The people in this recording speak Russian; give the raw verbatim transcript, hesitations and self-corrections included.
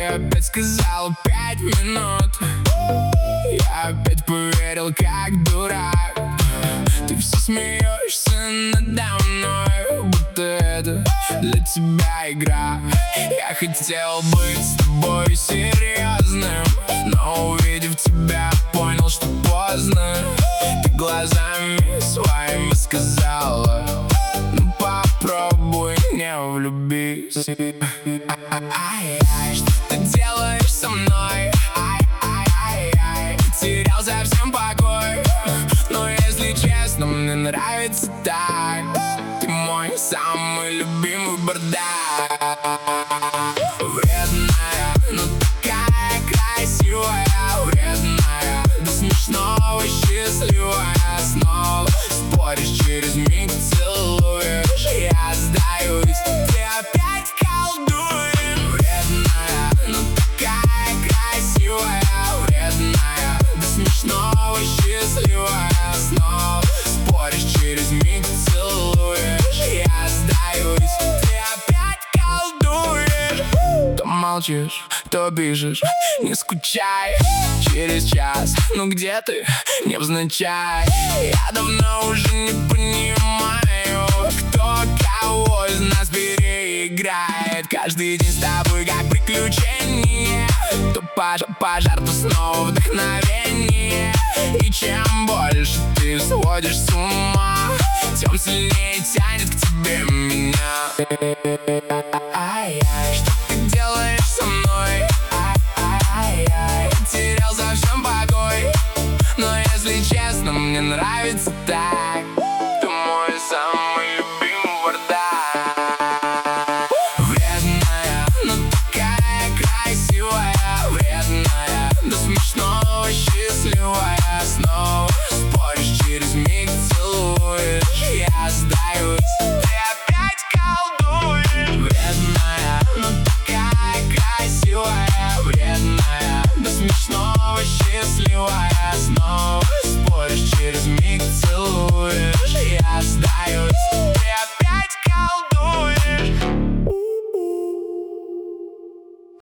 опять сказала пять минут. Я опять поверил, как дурак. Ты все смеешься надо мной, будто это для тебя игра. Я хотел быть с тобой серьезным, но увидев тебя, понял, что поздно. Ты глазами своими сказала: ну попробуй не влюбись. Ай-ай, что ты делаешь со мной? Ай-ай-ай, терял совсем покой. Но если честно, мне нравится так. Ты мой самый любимый бардак. Вредная, но такая красивая. Вредная, до смешного счастливая. Снова споришь, через миг целуешь. Я сдаюсь, ты опять колдуешь. Вредная, но такая красивая. Вредная, до смешного счастливая. Снова споришь, через миг целуешь. Я сдаюсь, ты опять колдуешь. То молчишь, то бежишь, не скучай. Через час, ну где ты, невзначай. Я давно уже не понимаю, кто кого из нас переиграет. Каждый день с тобой как приключение. То пожар, пожар, то снова вдохновение. И чем больше ты сводишь с ума, тем сильнее тянет к тебе меня. Ай-яй, что ты делаешь со мной? Ай-ай-ай, терял совсем покой. Но если честно, мне нравится так. Ты мой самый любимый бардак. Вредная, но такая красивая. Вредная, до смешного счастливая. Снова споришь, через миг целуешь. Я сдаюсь, ты опять колдуешь. Вредная, но такая красивая. Вредная, до смешного счастливая. Снова споришь, через миг целуешь. Я сдаюсь.